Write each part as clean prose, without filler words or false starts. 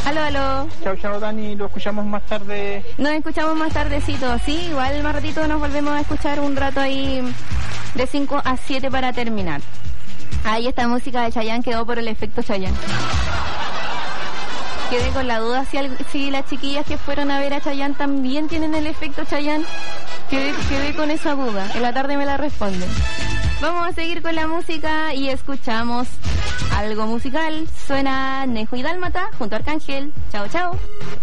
Aló, aló. Chao, Dani, lo escuchamos más tarde. Nos escuchamos más tardecito, sí, igual más ratito nos volvemos a escuchar un rato ahí de 5 a 7 para terminar. Ahí esta música de Chayanne quedó por el efecto Chayanne. Quedé con la duda si las chiquillas que fueron a ver a Chayanne también tienen el efecto Chayanne. Quedé con esa duda. En la tarde me la responden. Vamos a seguir con la música y escuchamos algo musical. Suena Nejo y Dálmata junto a Arcángel. Chao, chao.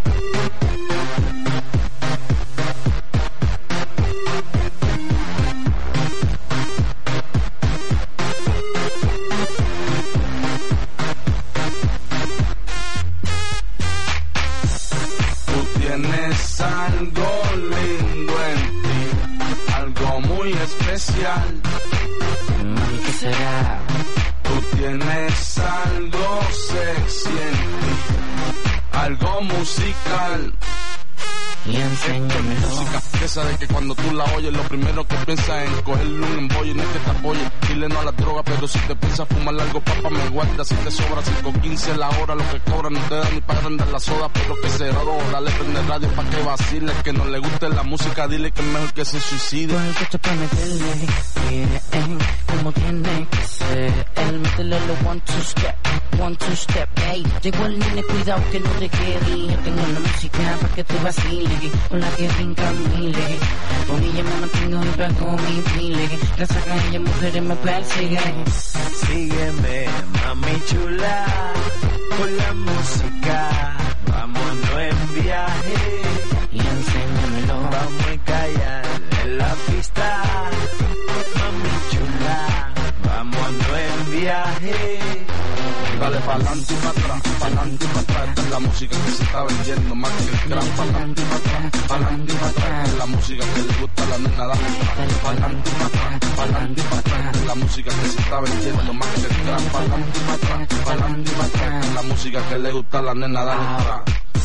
Tienes algo lindo en ti, algo muy especial. Mami, ¿qué será? Tú tienes algo sexy en ti, algo musical. Y enséñamelo. Música, esa de que cuando tú la oyes, lo primero que piensas es en cogerle un embollo. No es que te apoye, dile no a la droga, pero si te piensas fumar algo, papá, me guarda. Si te sobra 5.15 la hora, lo que cobra no te da ni para andar la soda, pero que se robo. Dale, prende radio pa' que vacile, que no le guste la música, dile que es mejor que se suicide. Con el coche pa' meterle, bien, como tiene que ser. El métele lo one, two step, ey. Llegó el nene, cuidado que no te quede. Yo tengo la música pa' que tú vaciles, con la que brinca miles. Con ella me mantengo y pago mi pile. Gracias a ella mujeres me persiguen. Sígueme, mami chula, con la música. Vámonos en viaje y enséñamelo. Vamos a callar en la pista. Mami chula, vámonos en viaje. Dale pa'lante y pa' atrás, pa'lante y pa' atrás. Esta es la música que se está vendiendo más que el gran. Pa'lante y pa' atrás, pa'lante y pa' atrás. Esta es la música que le gusta a la nena. Dale pa'lante y pa' atrás, pa'lante y pa' atrás. Esta es la música que se está vendiendo más que el gran. Pa'lante y pa' atrás, pa'lante y pa' atrás. Esta es la música que le gusta a la nena. Dale atrás.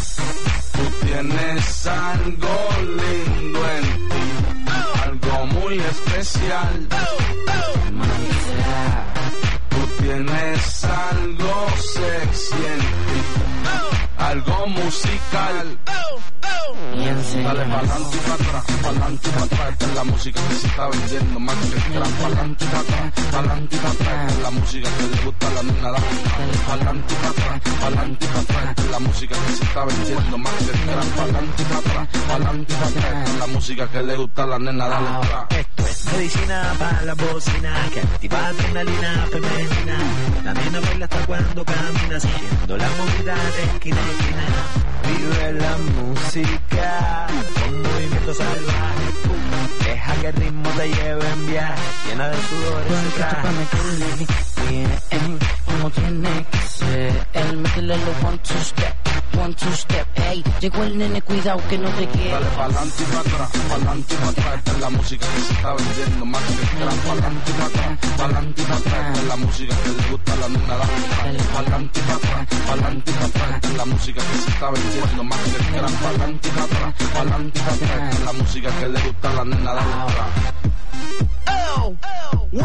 Tú tienes algo lindo en ti, algo muy especial. Mami, será. Tú tienes algo sexy en ti, algo musical. Y enséñamelo. Dale pa'lante y pa' atrás, pa'lante y pa' atrás. Esta es la música que se está vendiendo más que el gran. Pa'lante y pa' atrás, pa'lante y pa' atrás. Esta es la música que le gusta a la nena. Dale pa'lante y pa' atrás, pa'lante y pa' atrás. Esta es la música que se está vendiendo más que el gran. Pa'lante y pa' atrás, pa'lante y pa' atrás. Esta es la música que le gusta a la nena. Dale atrás. Esto es medicina para la bocina, que activa adrenalina femenina. La nena baila hasta cuando camina, siguiendo la movida de esquina a esquina. Vive la música con movimiento salvaje. Deja que el ritmo te lleve en viaje, llena de sudor ese traje. Bien, como tiene que ser. El métele lo one, two step, ey. Llegó el nene, cuidado que no te quede. Dale pa'lante y pa' atrás, pa'lante y pa' atrás. Esta es la música que se está vendiendo más que el gran. Pa'lante y pa' atrás, pa'lante y pa' atrás. Esta es la música que le gusta a la nena. Dale pa'lante y pa' atrás, pa'lante y pa' atrás. Esta es la música que se está vendiendo más que el gran. Pa'lante y pa' atrás, pa'lante y pa' atrás. Esta es la música que le gusta a la nena. Dale atrás. Oh, 1,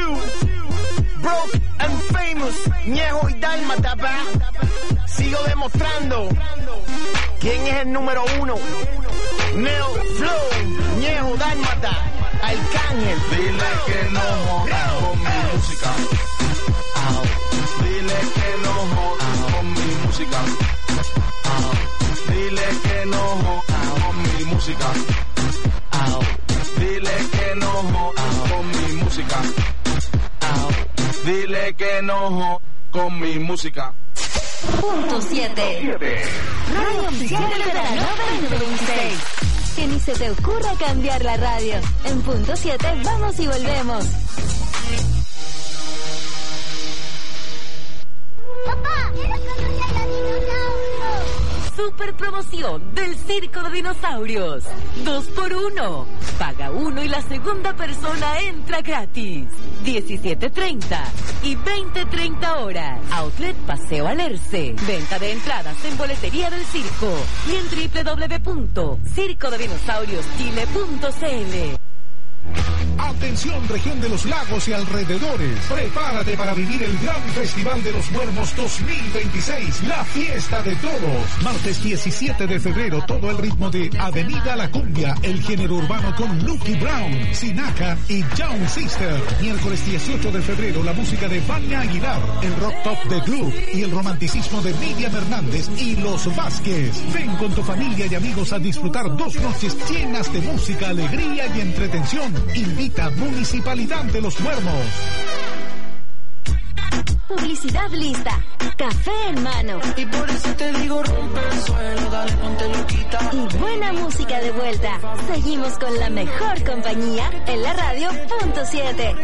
2, broke and famous, Ñejo y Dálmata, pa. Sigo demostrando quién es el número 1. Neo Flow, Ñejo, Dálmata, Arcángel. Dile que no jodas con mi música. Dile que no jodas con mi música. Dile que no jodas con mi música. Dile que no jodas con mi música. Dile que no jodas con mi música. Punto 7. Radio Oficial del Verano 2026. Que ni se te ocurra cambiar la radio. En Punto 7 vamos y volvemos. Papá, quiero conocer a los dinosaurios. Super promoción del Circo de Dinosaurios. 2x1. Paga uno y la segunda persona entra gratis. 17:30 y 20:30 horas. Outlet Paseo Alerce. Venta de entradas en boletería del circo y en www.circodedinosaurioschile.cl. Atención, región de los lagos y alrededores. Prepárate para vivir el gran Festival de los Muermos 2026, la fiesta de todos. Martes 17 de febrero, todo el ritmo de Avenida La Cumbia, el género urbano con Lucky Brown, Sinaca y Young Sister. Miércoles 18 de febrero, la música de Vania Aguilar, el rock top de Club y el romanticismo de Miriam Hernández y Los Vázquez. Ven con tu familia y amigos a disfrutar 2 noches llenas de música, alegría y entretención. Invita Municipalidad de los Muermos. Publicidad lista. Café en mano. Y por eso te digo, rompe el suelo, dale, ponte loquita. Y buena música de vuelta. Seguimos con la mejor compañía en la radio .7.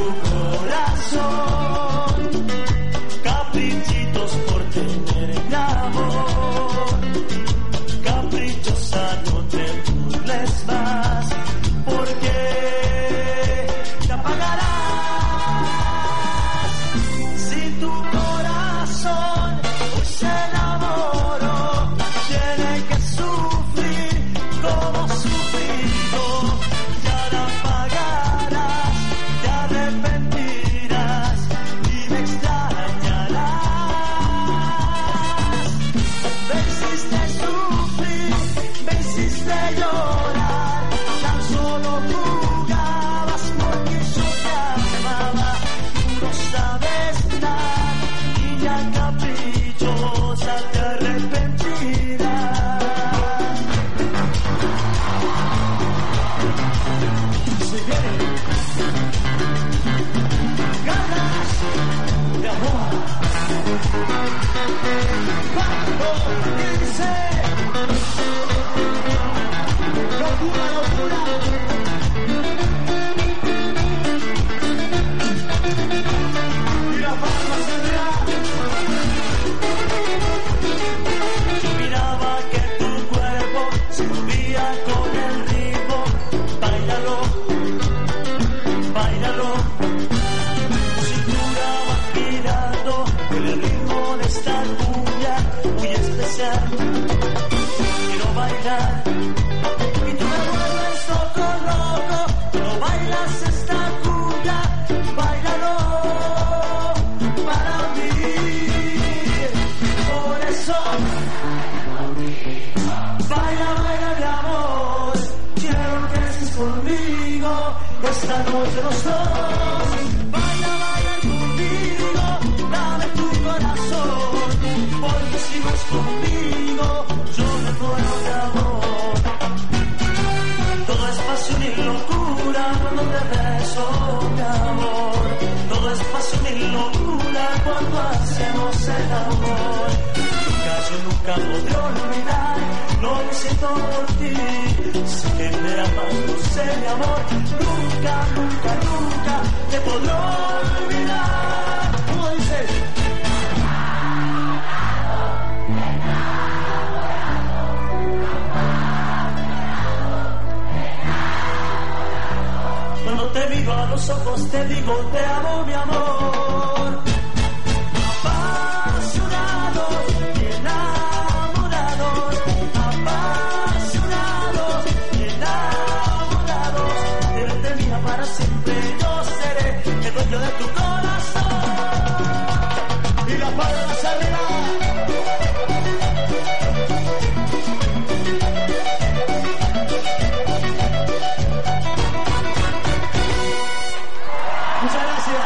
Caprichitos por tener esta noche los dos. Baila, baila conmigo, dame tu corazón, porque si vas conmigo, yo me muero de amor. Todo es pasión y locura cuando te beso, mi amor. Todo es pasión y locura cuando hacemos el amor. Yo nunca podré olvidar lo que siento por ti. Sé que me amas, no sé, mi amor. Nunca, nunca, nunca te podré olvidar. ¿Cómo dices? Cuando te miro a los ojos te digo te amo, mi amor. Dueño de tu corazón y las palmas arriba. Muchas gracias.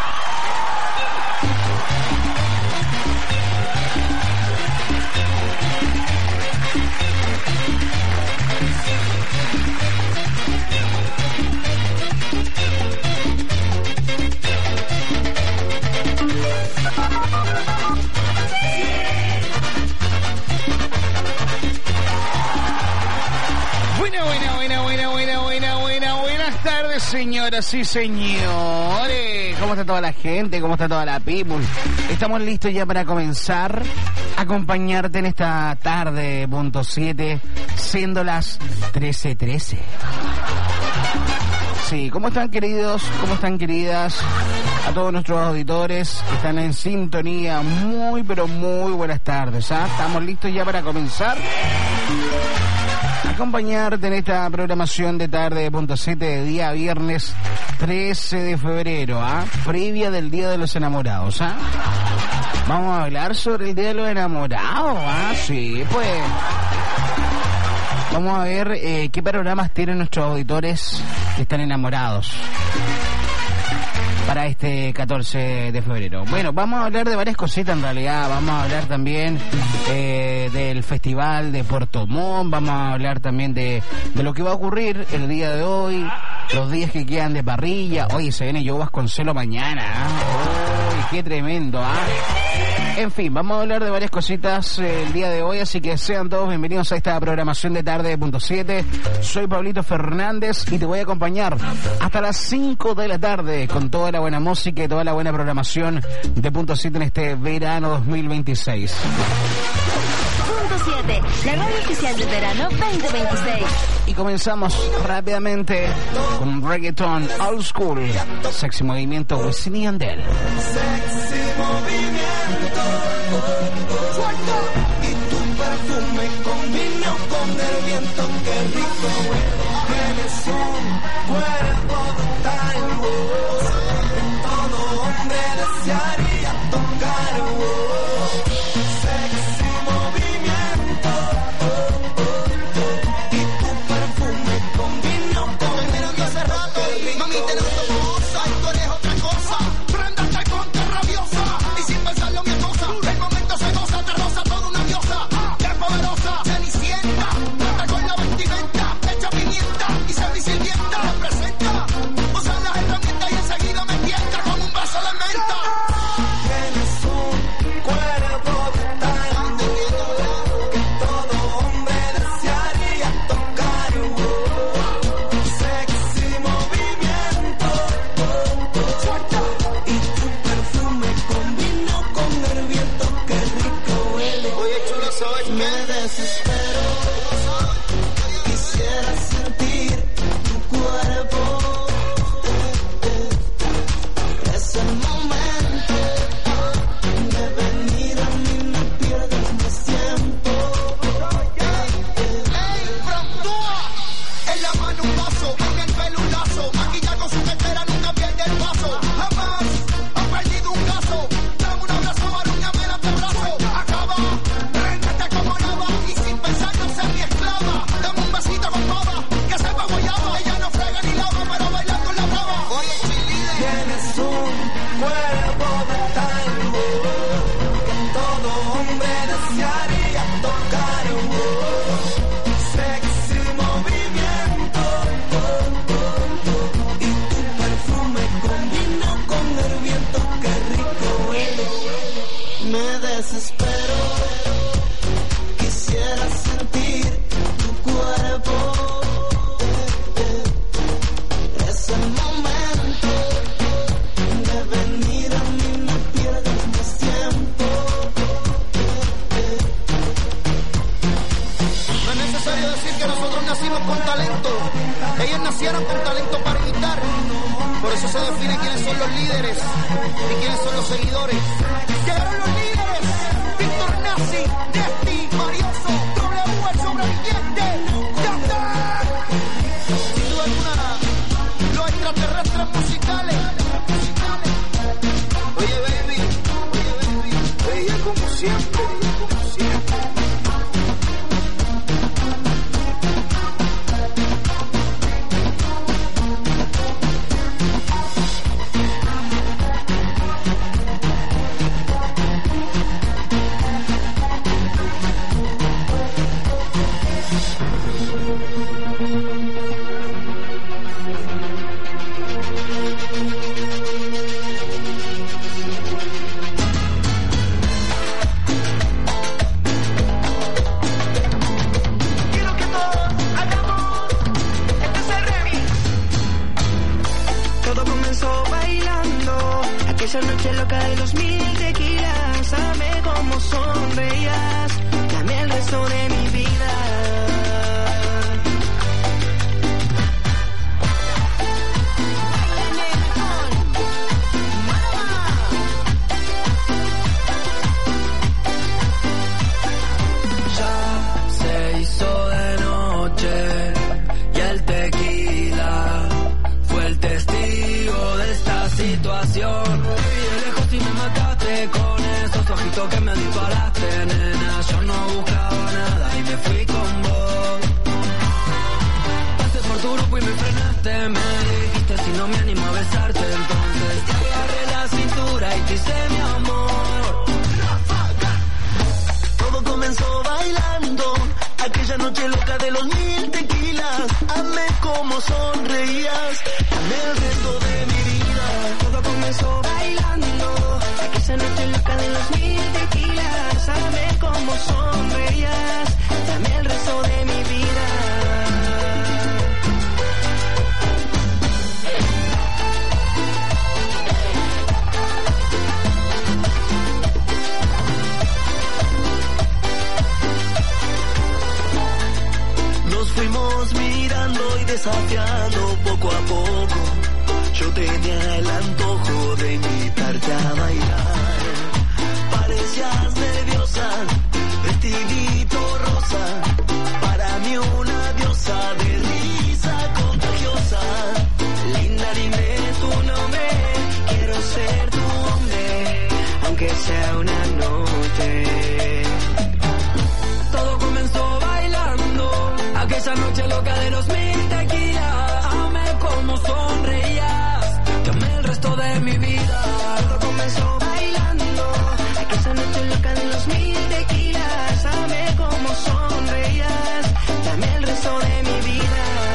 Buenas tardes, señoras y señores. ¿Cómo está toda la gente? ¿Cómo está toda la people? Estamos listos ya para comenzar a acompañarte en esta tarde, .7, siendo las 13:13. Sí, ¿cómo están, queridos? ¿Cómo están, queridas? A todos nuestros auditores que están en sintonía, muy pero muy buenas tardes, ¿ah? Estamos listos ya para comenzar a acompañarte en esta programación de tarde, .7, de día viernes 13 de febrero, ¿ah? Previa del Día de los Enamorados, ¿ah? Vamos a hablar sobre el Día de los Enamorados, ¿ah? Sí, pues vamos a ver qué panoramas tienen nuestros auditores que están enamorados para este 14 de febrero. Bueno, vamos a hablar de varias cositas en realidad. Vamos a hablar también del Festival de Puerto Montt. Vamos a hablar también de lo que va a ocurrir el día de hoy, los días que quedan de parrilla. Oye, se viene Joe Vasconcelos mañana, ¿eh? Uy, qué tremendo, ¿ah? En fin, vamos a hablar de varias cositas el día de hoy, así que sean todos bienvenidos a esta programación de tarde, .7. Soy Pablito Fernández y te voy a acompañar hasta las 5 de la tarde con toda la buena música y toda la buena programación de .7 en este verano 2026. .7, la radio oficial del verano 2026. Y comenzamos rápidamente con un reggaeton old school, Sexy Movimiento, Wisin y Yandel. Sexy movimiento, y tu perfume combinó con el viento, qué rico. Tienes un cuerpo total, todo hombre desearía tocar. Sexy movimiento, y tu perfume combinó con el viento. Mami, tenemos tu cosa y tú eres otra cosa. Prenda y ponte rabia. Por eso se define quiénes son los líderes y quiénes son los seguidores. Llegaron los líderes. Víctor Nazi, Nesti, Marioso, W, el sobreviviente. ¡Ya está! Sin duda alguna, los extraterrestres musicales. Oye, baby, ella como siempre, como siempre. Esa noche loca de los 1000 tequilas, amé como sonreías, dame el resto de mi vida. Ya se hizo de noche y el tequila fue el testigo de esta situación. Y me mataste con esos ojitos que me disparaste, nena. Yo no buscaba nada y me fui con vos. Pasé por tu grupo y me frenaste. Me dijiste si no me animo a besarte. Entonces te agarré la cintura y te hice mi amor. Todo comenzó bailando, aquella noche loca de los 1000 tequilas. Amé como sonreías, amé el resto de mi vida. Todo comenzó bailando, aquella noche loca de los 1000 tequilas. Amé como sonreías, amé el resto de mi vida. Nos fuimos mirando y desafiando poco a poco. Yo tenía el antojo de invitarte a bailar. Parecías nerviosa, vestidito rosa. Para mí una diosa de risa contagiosa. Linda, dime tu nombre, quiero ser tu hombre, aunque sea una noche. Todo comenzó bailando, aquella noche loca de los 1000 tequilas. Amé como sonreías, te amé el resto de mi vida. Todo comenzó bailando, aquella noche loca de los 1000 tequilas. Amé como sonreías, te amé el resto de mi vida.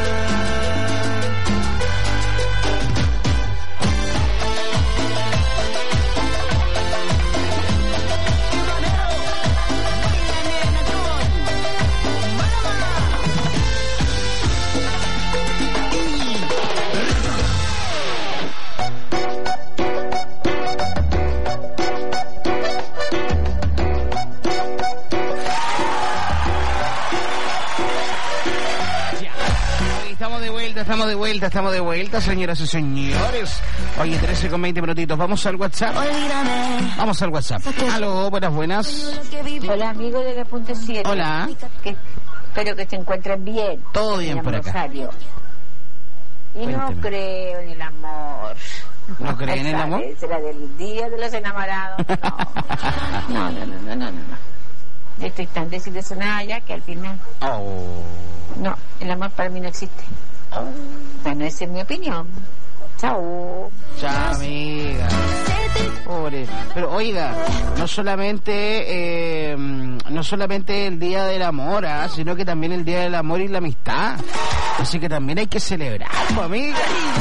Estamos de vuelta, señoras y señores. Oye, 13 con 20 minutitos. Vamos al WhatsApp. Vamos al WhatsApp. Aló, buenas. Hola, amigo de la Punta 7. Hola. Espero que se encuentren bien. Todo bien por acá. Rosario. Y Cuénteme. no creo en el amor. ¿No creen en el amor? Será del día de los enamorados. No. Estoy tan desilusionada ya que al final... Oh. No, el amor para mí no existe. Bueno, esa es mi opinión. Chao. Chao, amiga. Pobre. Pero oiga, no solamente el día del amor, sino que también el día del amor y la amistad. Así que también hay que celebrar, amiga.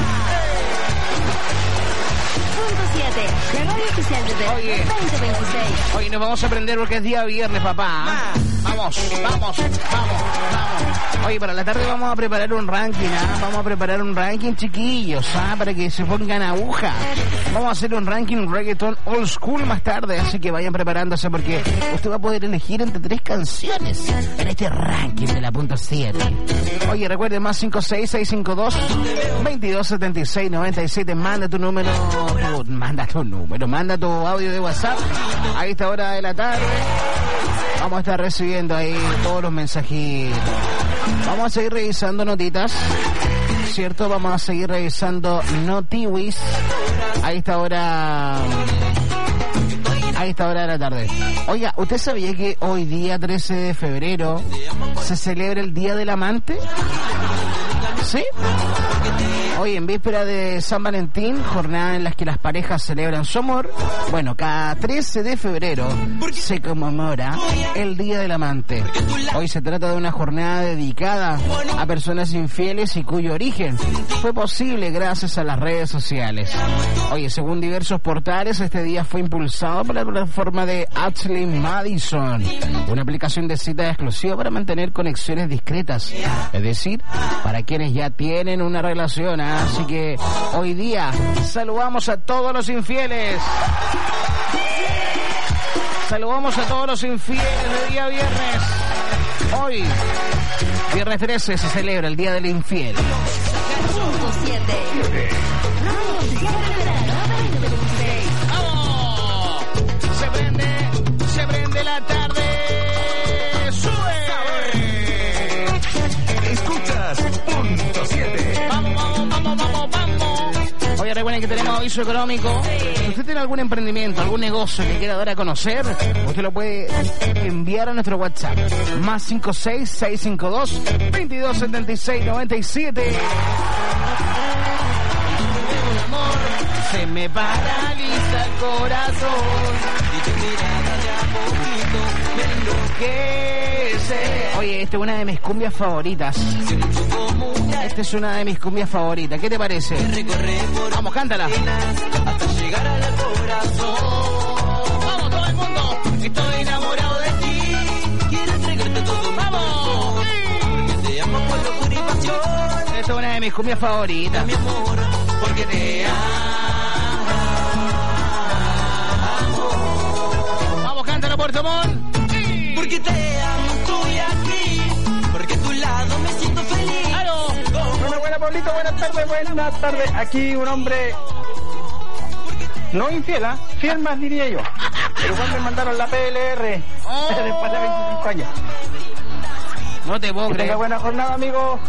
Punto 7, la radio oficial de 2026. Hoy nos vamos a aprender porque es día viernes, papá. Vamos. Oye, para la tarde vamos a preparar un ranking, Vamos a preparar un ranking, chiquillos, para que se pongan aguja. Vamos a hacer un ranking reggaeton old school más tarde, así que vayan preparándose porque usted va a poder elegir entre 3 canciones en este ranking de la punto 7. Oye, recuerden, más 56652-227697. Manda tu número, manda tu audio de WhatsApp a esta hora de la tarde. Vamos a estar recibiendo ahí todos los mensajitos. Vamos a seguir revisando notitas, ¿cierto? Vamos a seguir revisando notiwis a esta hora de la tarde. Oiga, ¿usted sabía que hoy día 13 de febrero se celebra el Día del Amante? ¿Sí? Hoy en víspera de San Valentín, jornada en las que las parejas celebran su amor, bueno, cada 13 de febrero se conmemora el Día del Amante. Hoy se trata de una jornada dedicada a personas infieles y cuyo origen fue posible gracias a las redes sociales. Oye, según diversos portales, este día fue impulsado por la plataforma de Ashley Madison, una aplicación de cita exclusiva para mantener conexiones discretas, es decir, para quienes ya tienen una relación. Así que hoy día saludamos a todos los infieles. Saludamos a todos los infieles de día viernes. Hoy, viernes 13, se celebra el Día del Infiel. ¡Vamos! Se prende la tarde. ¡Sube! Escuchas punto 7. Vamos. Oye, recuerden que tenemos aviso económico. Si usted tiene algún emprendimiento, algún negocio que quiera dar a conocer, usted lo puede enviar a nuestro WhatsApp. Más 56652-227697. Amor, se me paraliza el corazón y tu mirada de a poquito me enloquece. Oye, esta es una de mis cumbias favoritas. Esta es una de mis cumbias favoritas. ¿Qué te parece? Vamos, cántala. Hasta llegar al corazón. Vamos, todo el mundo. Estoy enamorado de ti. Quiero entregarte todo. Vamos. Porque te amo con locura y pasión. Esta es una de mis cumbias favoritas. Mi amor, porque te amo. Vamos, cántala, Puerto Montt. Porque te amo, estoy aquí. Porque a tu lado me siento feliz. Buenas, Pablito, buenas tardes. Aquí un hombre no infiel, fiel más diría yo. Pero igual me mandaron la PLR después de 25 años. No te puedo creer. Tenga buena jornada, amigo.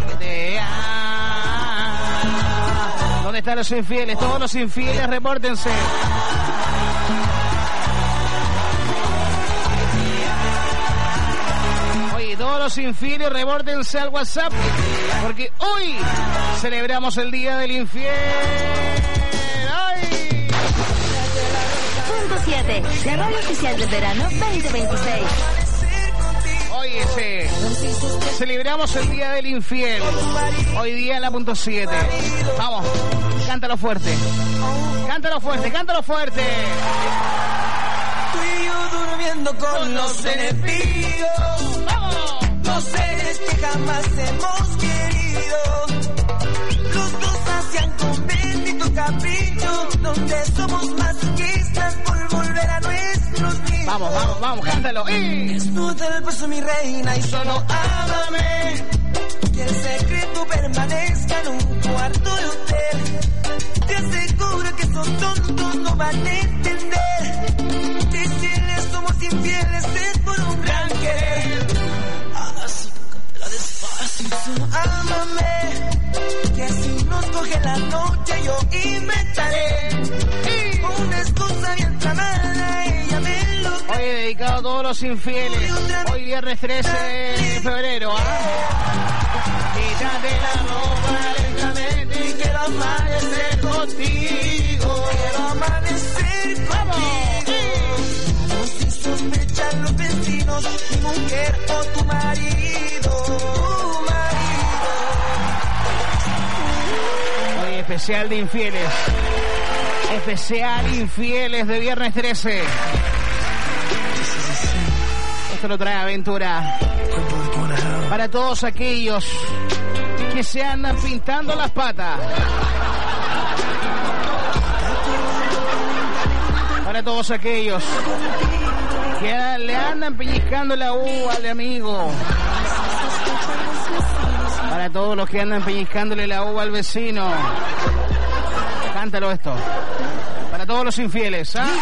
¿Dónde están los infieles? Todos los infieles, repórtense. Todos los infieles, rebórdense al WhatsApp, porque hoy celebramos el Día del Infiel. ¡Ay! Punto 7, la radio oficial del verano 2026. Oye, celebramos el Día del Infiel. Hoy día en la punto 7. Vamos, cántalo fuerte. Cántalo fuerte, cántalo fuerte. Tú y yo durmiendo con los enemigos. Los seres que jamás hemos querido. Los dos hacían con bendito capricho, donde somos masoquistas por volver a nuestros niños. Vamos, cántalo. Desnuda el beso, mi reina, y solo ámame. Que el secreto permanezca en un cuarto de hotel. Te aseguro que esos tontos no van a entender. Que si les somos infieles es por un gran querer. Ámame, que si nos coge la noche yo inventaré una excusa bien tramada, ella me lo... Hoy dedicado a todos los infieles. Hoy viernes 13 de febrero. Quítate la ropa lentamente y quiero amanecer contigo. Quiero amanecer contigo. Sin sospechar los vecinos, mi mujer o tu marido. Especial de infieles. Especial infieles de viernes 13. Esto lo trae Aventura. Para todos aquellos que se andan pintando las patas. Para todos aquellos que le andan pellizcando la uva al amigo. Para todos los que andan pellizcándole la uva al vecino. Cántalo esto. Para todos los infieles, ¿ah?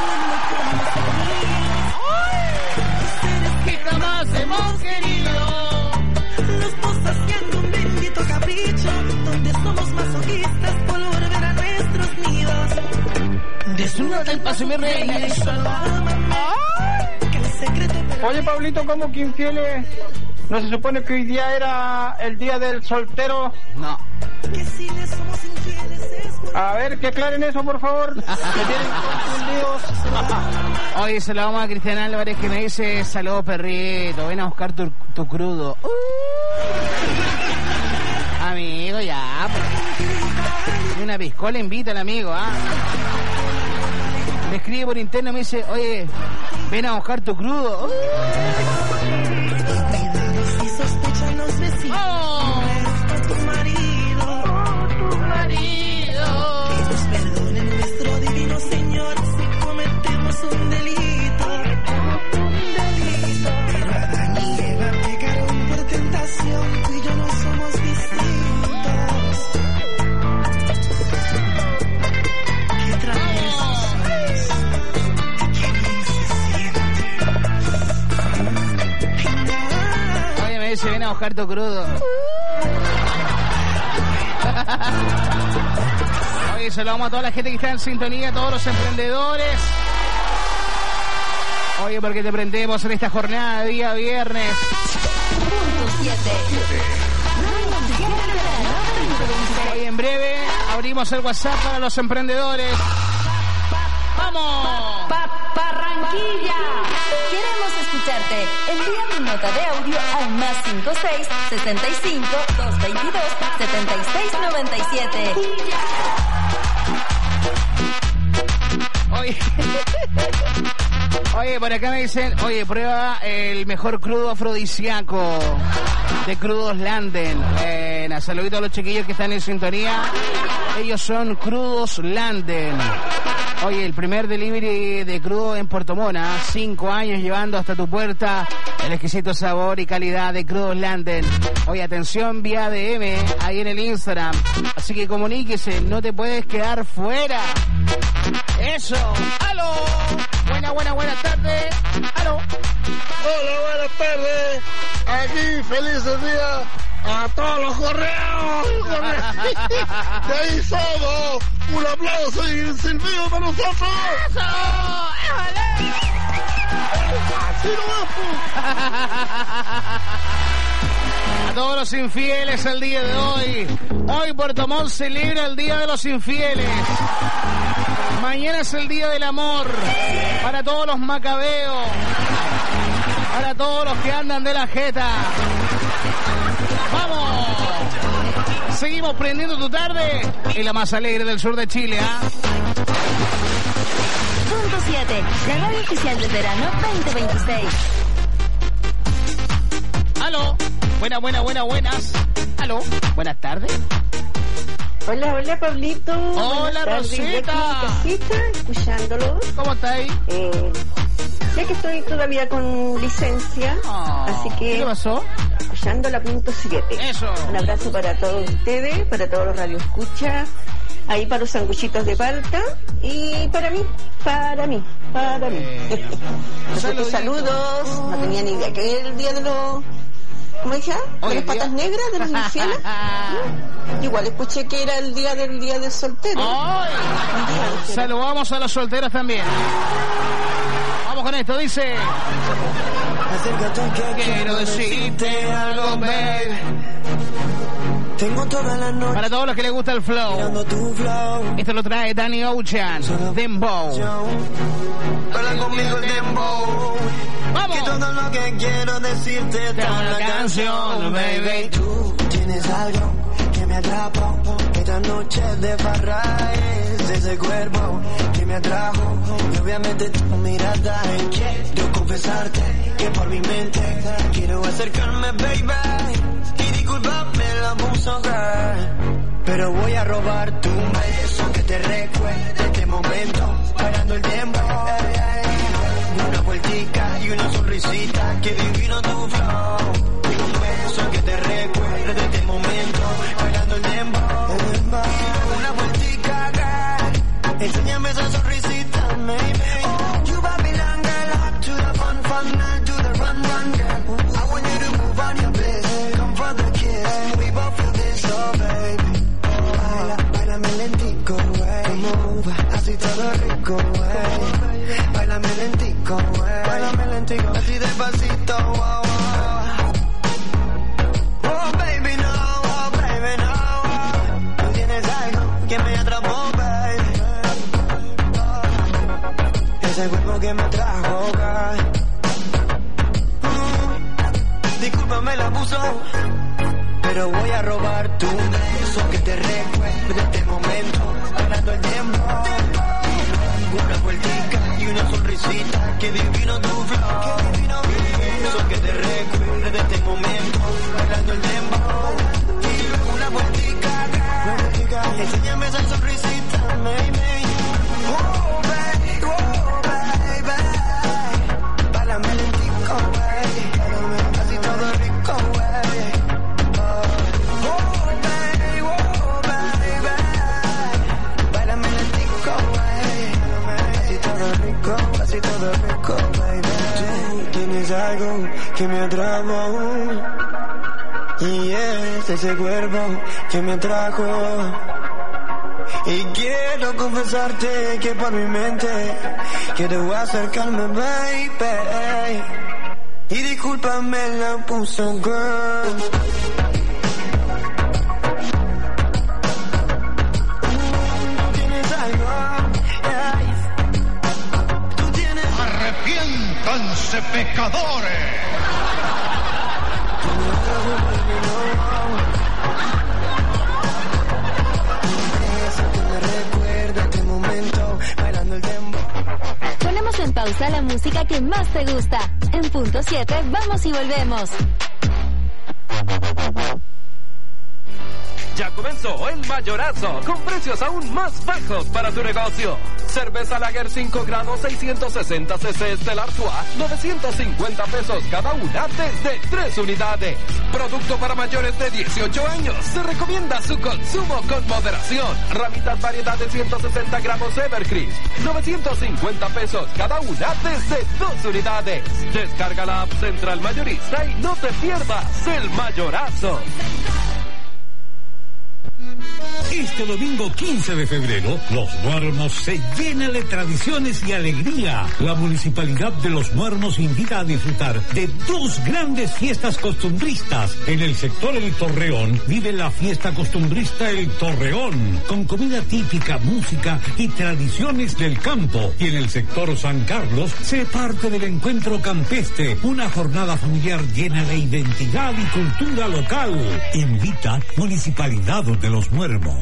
Que jamás hemos querido. Los dos haciendo un bendito capricho, donde somos masoquistas por volver a nuestros nidos. Desnúdate el paso, mi reina. Oye, Pablito, ¿cómo que infieles? ¿No se supone que hoy día era el día del soltero? No. A ver, que aclaren eso, por favor. Me tienen confundidos. Oye, se lo vamos a Cristian Álvarez, que me dice: saludos, perrito, ven a buscar tu crudo. Amigo, ya. Una piscola invita al amigo, ¿ah? Me escribe por interno, me dice: oye, ven a buscar tu crudo. Si sospechan los vecinos, tu marido, tu marido. Que nos perdone nuestro divino Señor si cometemos un delito, Pero Adán y Eva pecaron por tentación, tú y yo no somos distintos. ¿Qué traviesos sois? ¿Qué bien se siente? Oye, me dice: ven a buscar tu crudo. Oye, saludamos a toda la gente que está en sintonía, a todos los emprendedores. Oye, porque te prendemos en esta jornada de día viernes. Hoy en breve abrimos el WhatsApp para los emprendedores. ¡Vamos! Barranquilla. Queremos escucharte. Envía tu nota de audio al +56 65 222 76 97. Oye, por acá me dicen: oye, prueba el mejor crudo afrodisíaco de Crudos Landen. Saludito a los chiquillos que están en sintonía. Ellos son Crudos Landen. Oye, el primer delivery de crudo en Puerto Mona, 5 años llevando hasta tu puerta el exquisito sabor y calidad de Crudos Landen. Oye, atención vía DM ahí en el Instagram. Así que comuníquese, no te puedes quedar fuera. Eso. ¡Aló! Buenas tardes. ¡Aló! Hola, buenas tardes. Aquí, felices días a todos los correos. De ahí somos. Un aplauso y un silbido para nosotros. ¡Eso! ¡Así no A todos los infieles el día de hoy. Hoy Puerto Montt celebra el Día de los Infieles. Mañana es el Día del Amor. Para todos los macabeos. Para todos los que andan de la jeta. ¡Vamos! Seguimos prendiendo tu tarde en la más alegre del sur de Chile, ¿ah? Punto 7. La radio oficial del verano 2026. ¡Aló! Buenas. ¿Aló? Buenas tardes. Hola, Pablito. Hola, Rosita. Escuchándolo. ¿Cómo estáis? Ya que estoy todavía con licencia, así que... ¿Qué pasó? Escuchando la punto 7. Eso. Un abrazo para todos ustedes, para todos los radioescuchas, ahí para los sanguchitos de palta y para mí. Saludos. No tenía ni idea que era el día de los... ¿Cómo dije? ¿De las patas negras de los infieles? Igual escuché que era el día del soltero. Saludamos a los solteros también. Vamos con esto, dice: quiero decirte algo, baby. Tengo toda la noche. Para todos los que les gusta el flow. Esto lo trae Danny Ocean, Dembow. Baila conmigo el dembow. Vamos. Que todo lo que quiero decirte está en la canción, baby. Tú tienes algo que me me atrapó. Esta noche de farra es ese cuerpo que me atrajo. Y obviamente tu mirada. Quiero confesarte que por mi mente quiero acercarme, baby. Y disculpame el abuso, girl. Pero voy a robarte un beso que te recuerde este momento, parando el tiempo. Una vueltica y una sonrisita, que divino tu flow. Y un beso que te recuerde este momento, parando el tiempo. Una vueltica, girl. Enséñame esa sonrisita, maybe. You Babylon girl, up to the fun, now to the run, girl. I want you to move on your bliss, come for the kiss. We both feel this, oh baby. Báilame lentico, move, así todo rico, báilame lentico, así despacito, wow, oh baby no, tú tienes algo que me atrapó, baby, ese cuerpo que me trajo, discúlpame el abuso, pero voy a robar tu beso que te recuerde este momento, parando el tiempo. Una vueltica y una sonrisita, que divino tu flow. Beso que te recuerde este momento, parando el tiempo. Una vueltica, enséñame esa sonrisita, baby. Oh baby, báilame lentico, baby. Así todo rico, baby. Así todo rico, baby. Tú tienes algo que me atrapó, y es ese cuerpo que me atrajo. Y quiero confesarte que por mi mente quiero acercarme, baby. Y discúlpame la puso, girl. Arrepiéntanse, pecadores. Ponemos en pausa la música que más te gusta. En punto 7 vamos y volvemos. Ya comenzó el mayorazo, con precios aún más bajos para tu negocio. Cerveza Lager 5 grados 660 cc Stella Artois, 950 pesos cada una desde 3 unidades. Producto para mayores de 18 años. Se recomienda su consumo con moderación. Ramitas variedad de 160 gramos Evercrisp, 950 pesos cada una desde 2 unidades. Descarga la app Central Mayorista y no te pierdas el mayorazo. Este domingo 15 de febrero, Los Muermos se llena de tradiciones y alegría. La Municipalidad de Los Muermos invita a disfrutar de 2 grandes fiestas costumbristas. En el sector El Torreón vive la fiesta costumbrista El Torreón, con comida típica, música y tradiciones del campo. Y en el sector San Carlos se parte del encuentro campestre, una jornada familiar llena de identidad y cultura local. Invita Municipalidad de Los Muermos.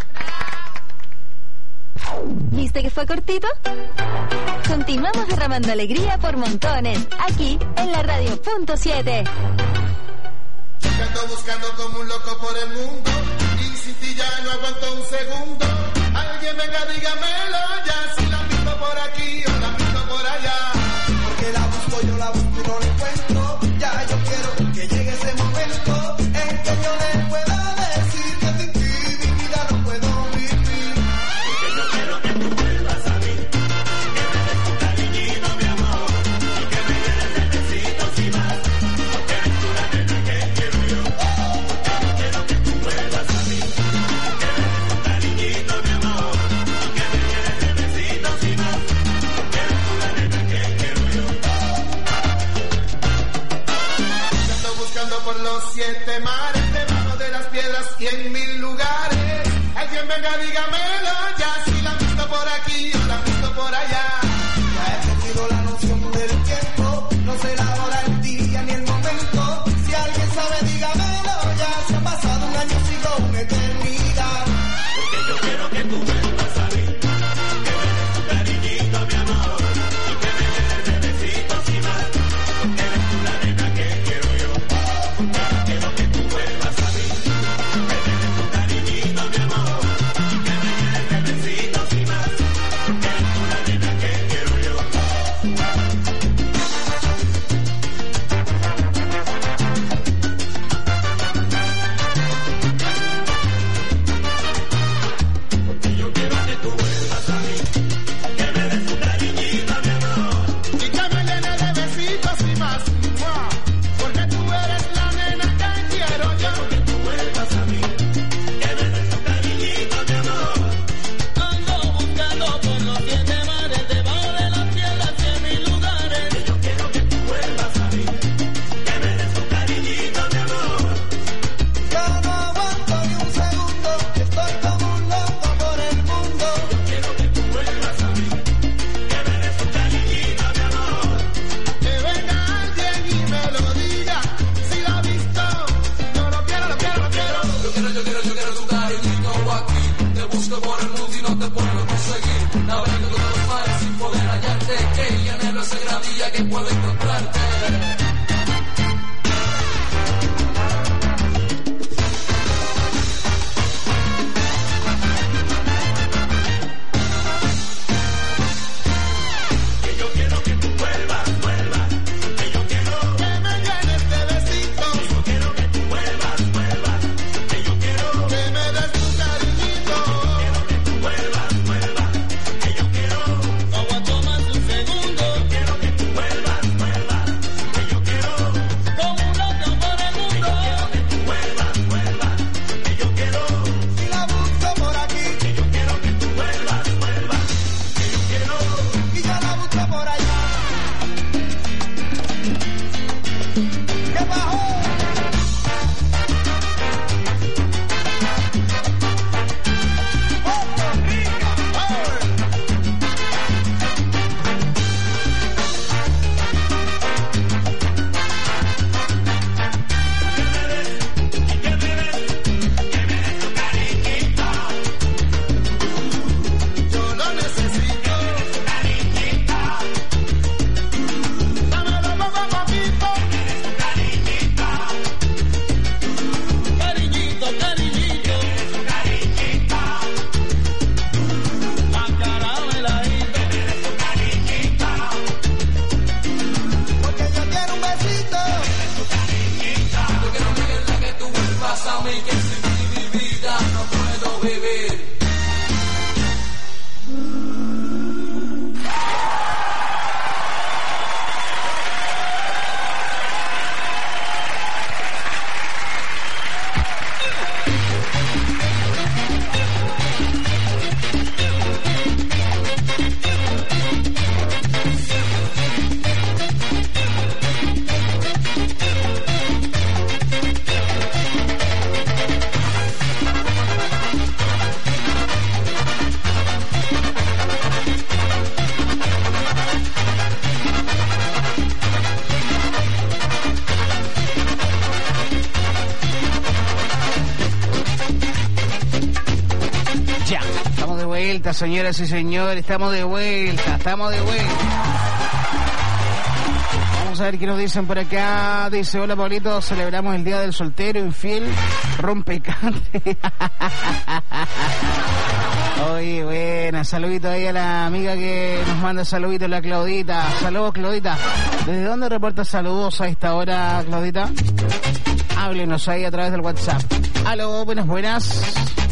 ¿Viste que fue cortito? Continuamos derramando alegría por montones, aquí en la radio punto 7. Ando buscando como un loco por el mundo, y sin ti ya no aguanto un segundo. Alguien venga, dígamelo ya, si la visto por aquí o la visto por allá. Porque la busco, yo la busco y no la encuentro. Ya yo quiero que llegue ese momento en que yo le pueda decir que sin ti mi vida no puedo vivir. Porque yo quiero que tú vuelvas a mí, que me des un cariñito, mi amor, y que me llenes de besitos y más, porque eres tú la nena que quiero yo. Porque yo quiero que tú vuelvas a mí, que me des un cariñito, mi amor, y que me llenes de vuelta, señoras y señores, estamos de vuelta. Vamos a ver qué nos dicen por acá. Dice, hola Pablito, celebramos el día del soltero, infiel, rompecante. Oye, buena, saludito ahí a la amiga que nos manda saluditos, la Claudita. Saludos, Claudita. ¿Desde dónde reporta saludos a esta hora, Claudita? Háblenos ahí a través del WhatsApp. Aló, buenas.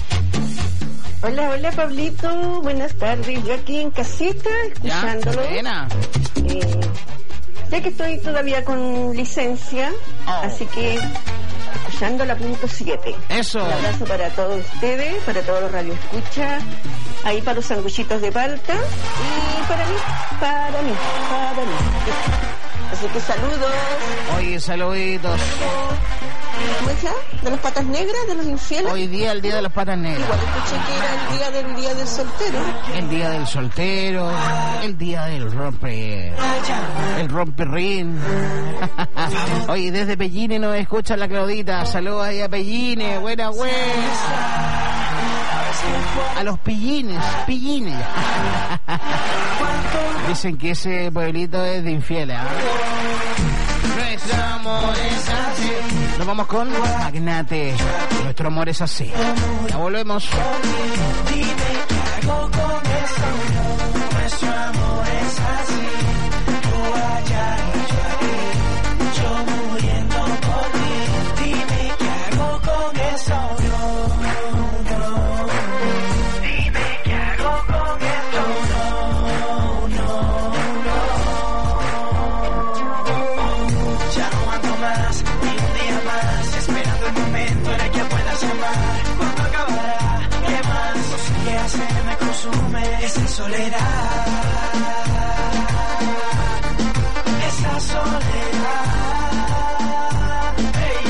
Hola, Pablito. Buenas tardes. Yo aquí en casita, escuchándolo. Buena. Ya que estoy todavía con licencia, así que escuchando la punto 7. Eso. Un abrazo para todos ustedes, para todos los radioescuchas, ahí para los sanguchitos de palta y para mí. Así que saludos. Oye, saluditos. ¿Cómo es ya? ¿De las patas negras, de los infieles? Hoy día, el día de las patas negras. Igual escuché que era el día del soltero. El día del soltero, el día del romperrín. Oye, desde Pelline nos escucha la Claudita. Saludos ahí a Pelline, buena. A los pillines. Dicen que ese pueblito es de infieles, ¿eh? Nuestro amor es así. Nos vamos con Magnate. Nuestro amor es así. Ya volvemos. Dime qué hago con eso. Nuestro amor es así. Tú allá y yo aquí. Yo muriendo por ti. Dime qué hago con eso. Dime qué hago con eso. Ya no ando más, ni un día más, esperando el momento en el que puedas amar. ¿Cuándo acabará? ¿Qué más? No sé qué hacer, me consume esa soledad. Esa soledad. Hey,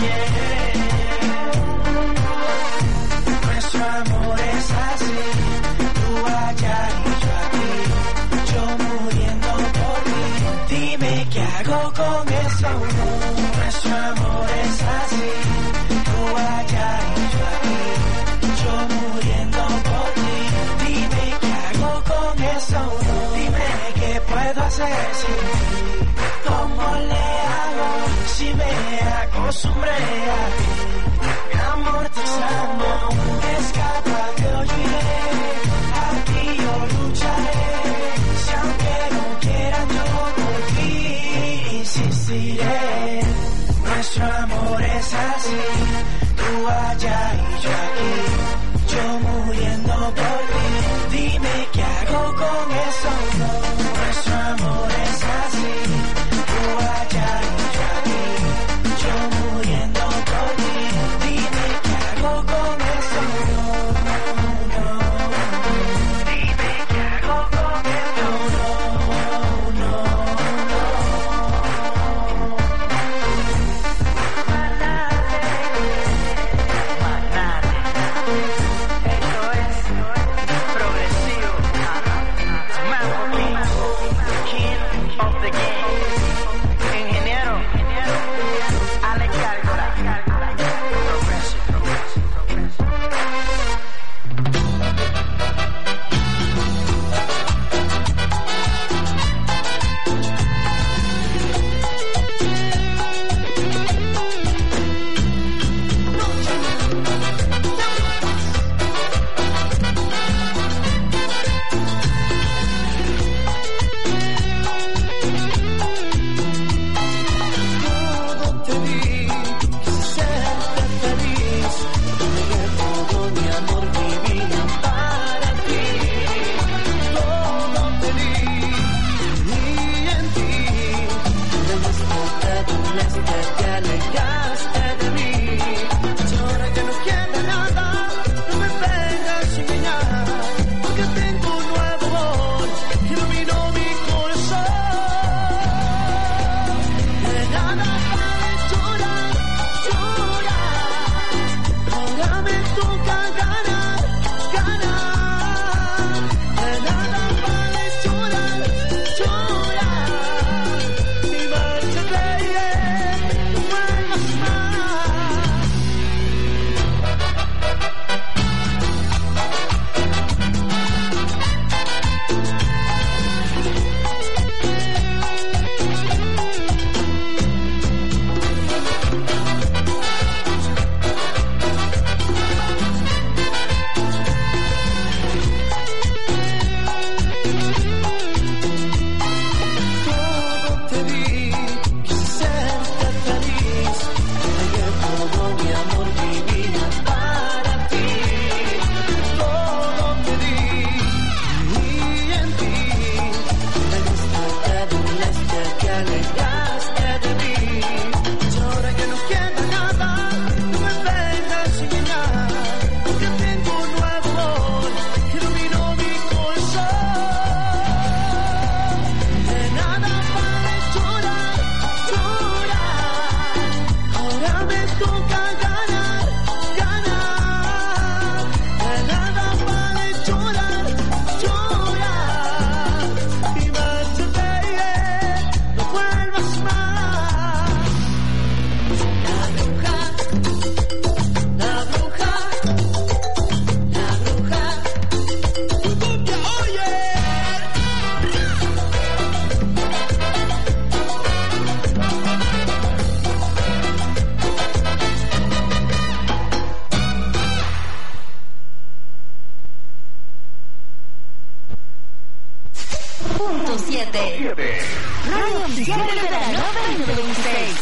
yeah. Nuestro amor es así. Tú allá y yo aquí. Yo muriendo por ti. Dime qué hago con eso. Nuestro amor es así. Tú allá y yo aquí. Yo muriendo por ti. Dime qué hago con eso. Dime qué puedo hacer sin ti. ¿Cómo le hago si me acostumbré a ti? Mi amor te extraño. Escapa que yo iré. Aquí yo lucharé. Si aunque no quieran yo por ti insistiré. Nuestro amor es así. Tú allá y yo aquí. Yo muriendo por ti. Dime qué hago con eso. Nuestro amor es así. Tú allá y yo aquí. Yo muriendo por ti. Dime qué hago con eso. Dime qué hago con eso. Radio Oficial del Verano 2026.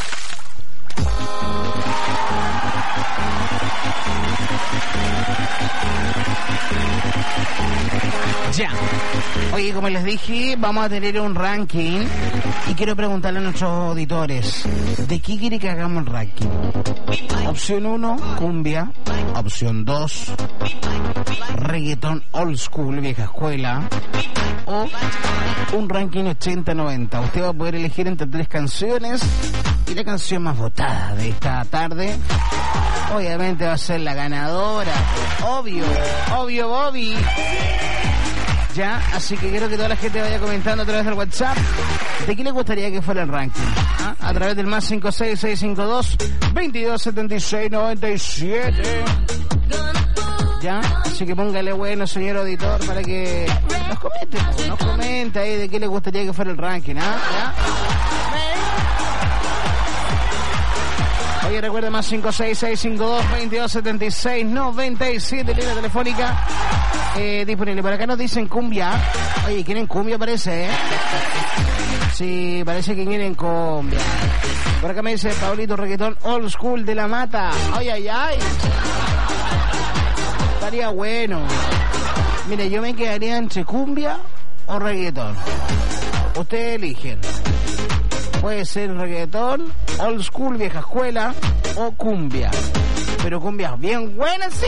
Ya. Oye, como les dije, vamos a tener un ranking y quiero preguntarle a nuestros auditores, ¿de qué quiere que hagamos el ranking? Opción 1, cumbia. Opción 2, reggaetón old school, vieja escuela. O un ranking 80-90. Usted va a poder elegir entre 3 canciones y la canción más votada de esta tarde obviamente va a ser la ganadora. Obvio, Bobby. Ya, así que quiero que toda la gente vaya comentando a través del WhatsApp de qué le gustaría que fuera el ranking. ¿Ah? A través del más 56652-227697. Ya, así que póngale bueno, señor auditor, para que nos comente ahí de qué le gustaría que fuera el ranking. ¿Ah? ¿Ya? Oye, recuerda más 56652-227697, línea telefónica disponible. Por acá nos dicen cumbia. Oye, ¿quieren cumbia? Parece, ¿eh? Sí, parece que quieren cumbia. Por acá me dice Pablito, reggaetón old school de La Mata. Ay. Estaría bueno. Mire, yo me quedaría entre cumbia o reggaetón. Ustedes eligen. Puede ser reggaetón, old school, vieja escuela o cumbia. Pero cumbia bien buena, sí.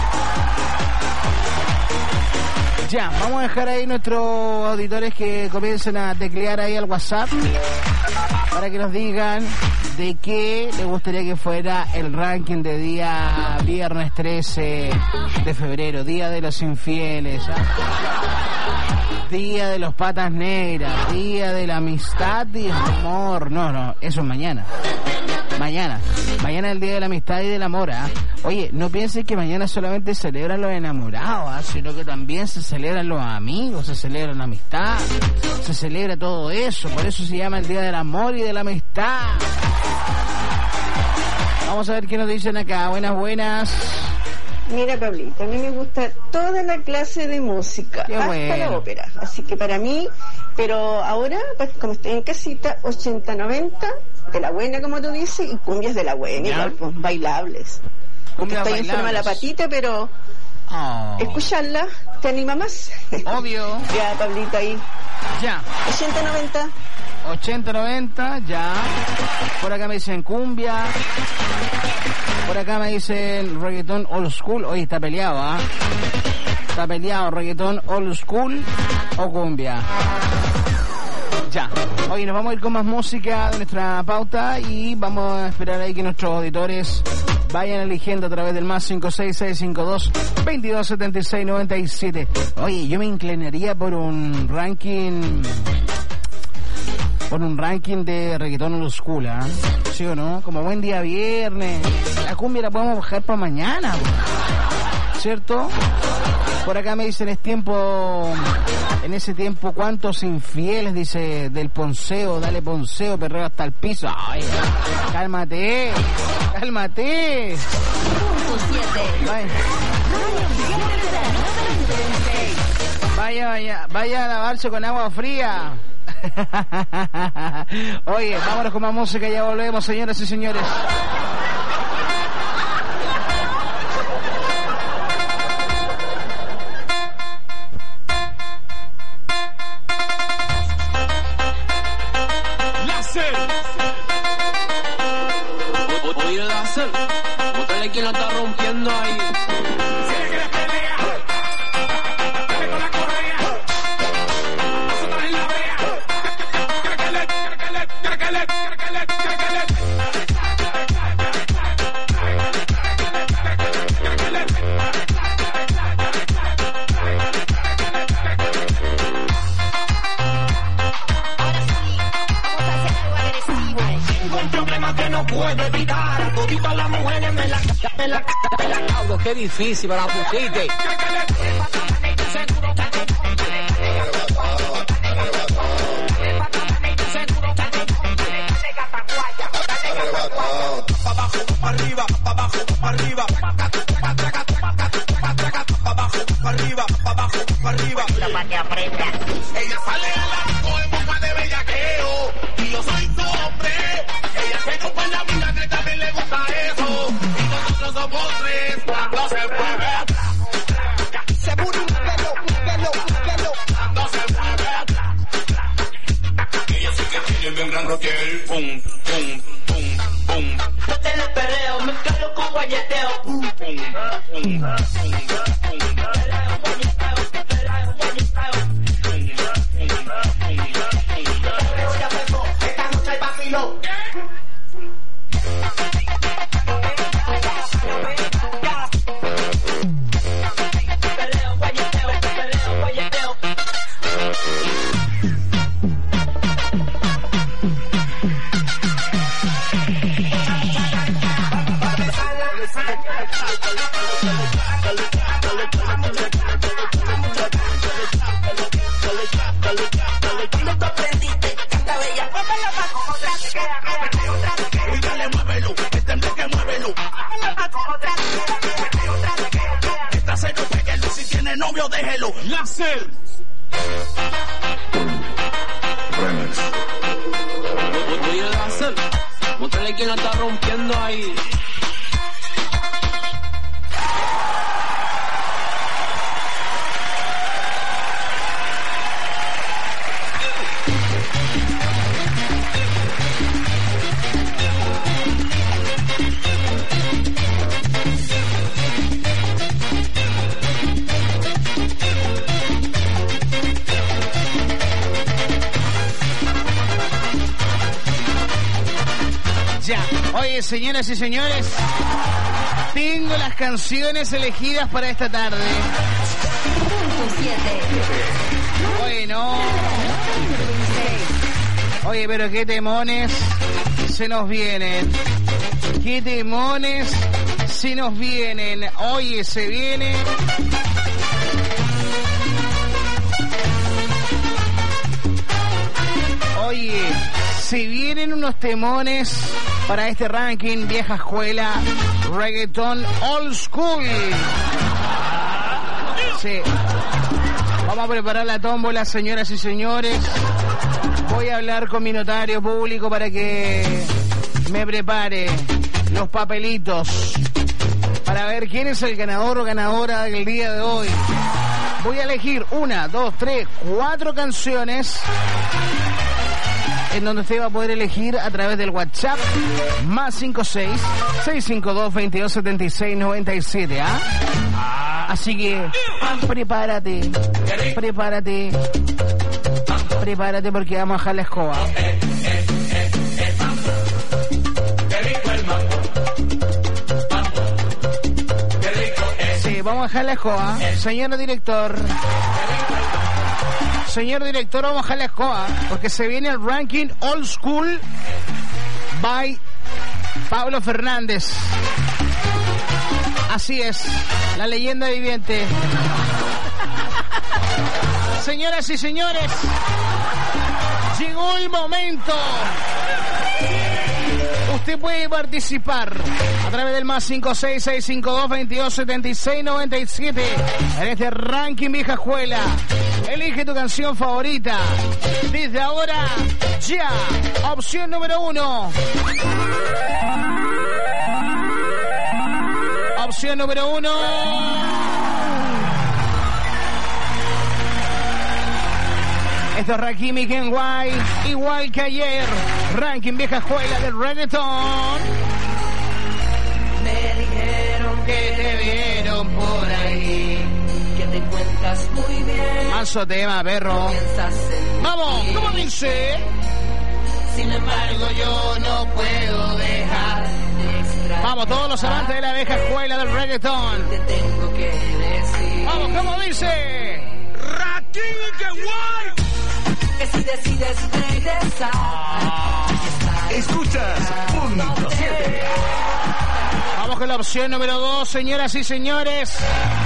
Ya, vamos a dejar ahí nuestros auditores que comiencen a teclear ahí al WhatsApp para que nos digan de qué les gustaría que fuera el ranking de día viernes 13 de febrero, día de los infieles, ¿ah? Día de los patas negras, día de la amistad y el amor. No, eso es mañana. Mañana es el día de la amistad y del amor, ¿ah? Oye, no piensen que mañana solamente se celebran los enamorados, ¿ah? Sino que también se celebran los amigos, se celebra la amistad, se celebra todo eso. Por eso se llama el día del amor y de la amistad. Vamos a ver qué nos dicen acá. Buenas. Mira, Pablito, a mí me gusta toda la clase de música, qué hasta bueno. La ópera. Así que para mí, pero ahora, pues, como estoy en casita, 80-90, de la buena, como tú dices, y cumbias de la buena, igual, pues, bailables. Porque estoy enferma de la patita, pero escucharla te anima más. Obvio. Ya, Pablito, ahí. Ya. 80-90. Ya. Por acá me dicen cumbia. Por acá me dicen reggaetón old school. Oye, está peleado, ¿ah? Está peleado, reggaetón old school o cumbia. Ya. Oye, nos vamos a ir con más música de nuestra pauta y vamos a esperar ahí que nuestros auditores vayan eligiendo a través del más 56652-227697. Oye, yo me inclinaría por un ranking de reggaetón old school, ¿eh? ¿Sí o no? Como buen día viernes. La cumbia la podemos bajar para mañana, ¿cierto? Por acá me dicen en ese tiempo, ¿cuántos infieles? Dice del ponceo, dale ponceo, perreo hasta el piso. Ay, cálmate. Vaya a lavarse con agua fría. Oye, vámonos con más música, ya volvemos, señoras y señores. Oye, Láser, bótale quien la está rompiendo ahí. Puedo evitar a toditas las mujeres me la cago, qué difícil para la pusiste. Pa' abajo, pa' arriba, pa' abajo, pa' arriba. Pa' abajo, pa' arriba, pa' abajo, pa' arriba. Para que aprenda. Ella sale a las y yo soy su hombre. Ella se chupa en la vida que también le gusta eso. Y nosotros somos tres cuando se mueve atrás. Se mueve un pelo. Cuando se mueve atrás. Ella sí que tiene bien gran roquel. Pum, pum, pum, pum. En el perreo, mezclalo con guayeteo. Pum, pum, pum, pum, pum. Novio, déjelo. Láser. Remix. Oye, Láser, muéstrale quién la está rompiendo ahí. Ya, oye, señoras y señores, tengo las canciones elegidas para esta tarde. Bueno. Oye, pero qué temones se nos vienen. Qué temones se nos vienen. Oye, se viene... Oye, se vienen unos temones para este ranking vieja escuela, reggaeton old school. Sí. Vamos a preparar la tómbola, señoras y señores. Voy a hablar con mi notario público para que me prepare los papelitos para ver quién es el ganador o ganadora del día de hoy. Voy a elegir 1, 2, 3, 4 canciones en donde usted va a poder elegir a través del WhatsApp más 56-652-2276-97, ¿ah? Así que prepárate porque vamos a bajar la escoba. Sí, vamos a bajar la escoba. Señor director, vamos a bajar la escoba porque se viene el ranking Old School by Pablo Fernández. Así es, la leyenda viviente. Señoras y señores, llegó el momento. Usted puede participar a través del más 56-652-2276-97 en este ranking vieja escuela. Elige tu canción favorita. Desde ahora, ya. Opción número 1. Opción número 1. Esto es Rakimi Kenway, igual que ayer. Ranking vieja escuela del reggaeton. Me dijeron que te vieron por ahí, que te encuentras muy bien. Mazo tema, perro. Vamos, ¿cómo dice? Sin embargo, yo no puedo dejar de extrañar. Vamos, todos los amantes de la vieja escuela del reggaeton. Te tengo que decir. Vamos, ¿cómo dice? Rakimi Kenway. Que si decides regresar, escuchas punto 7. Vamos con la opción número 2, señoras y señores.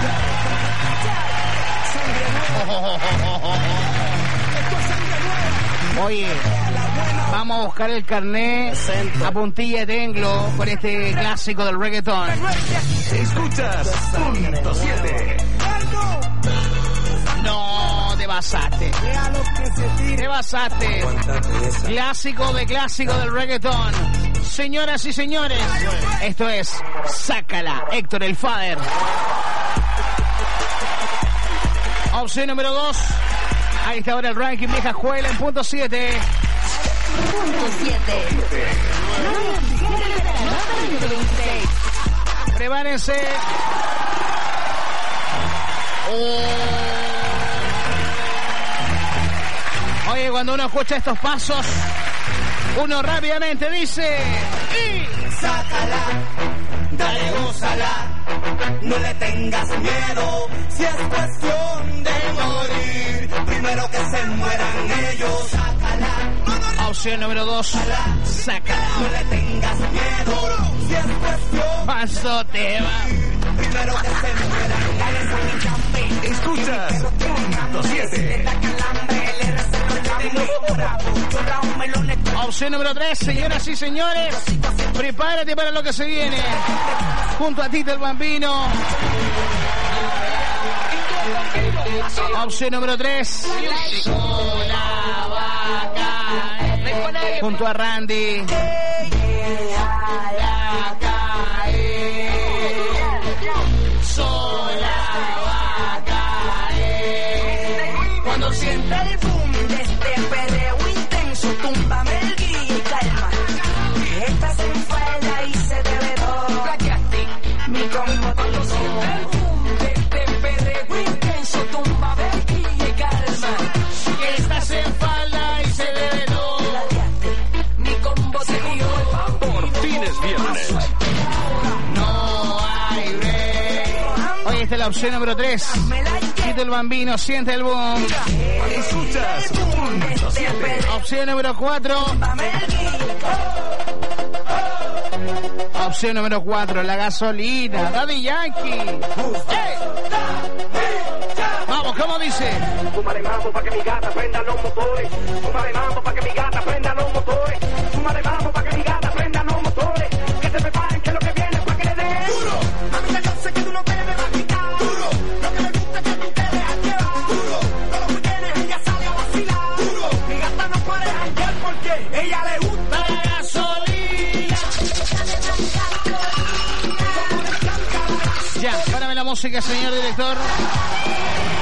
Oye, vamos a buscar el carnet a puntilla de tenglo con este clásico del reggaeton. Escuchas punto 7. No, te basaste. Te basaste. Clásico del reggaetón. Señoras y señores, esto es Sácala, Héctor el Father. Opción número 2. Ahí está ahora el ranking vieja escuela en punto 7. Prepárense. Oye, cuando uno escucha estos pasos, uno rápidamente dice: y sácala, dale, gózala, no le tengas miedo. Si es cuestión de morir, primero que se mueran ellos. Sácala. Opción número 2. Sácala. No le tengas miedo. Si es cuestión. Paso te va. Primero que se mueran. Escuchas punto 7. Opción número 3, señoras y señores. Prepárate para lo que se viene. Junto a Tito el Bambino. Opción número 3. Junto a Randy. Cuando sienta el boom de este perreo intenso, túmbame el guía y calma. Estás en falda y se te ve todo. Plaqueaste mi combo. Cuando sienta el boom de este perreo intenso, túmbame el guía y calma. Estás en falda y se te ve todo. Plaqueaste mi combo se dio. Por fin es viernes. No hay break. Hoy está la opción número 3. Tito el Bambino, siente el boom. Escuchas punto 7. Opción número 4. Opción número 4, la gasolina. Daddy Yankee. ¡Hey! Vamos, ¿cómo dice? Súmale mambo pa' que mi gata prenda los motores. Súmale mambo pa' que mi gata prenda los motores. Súmale mambo pa' que mi gata prenda los motores. Que se preparen que lo que viene es pa' que le den duro. Mamita, yo sé que tú no te me vas a quitar duro. Lo que me gusta es que tú te dejas llevar duro. Todos los weekends ella sale a vacilar duro. Mi gata no puede janguear porque ella le gusta la gasolina. Ya, párame la música, señor director.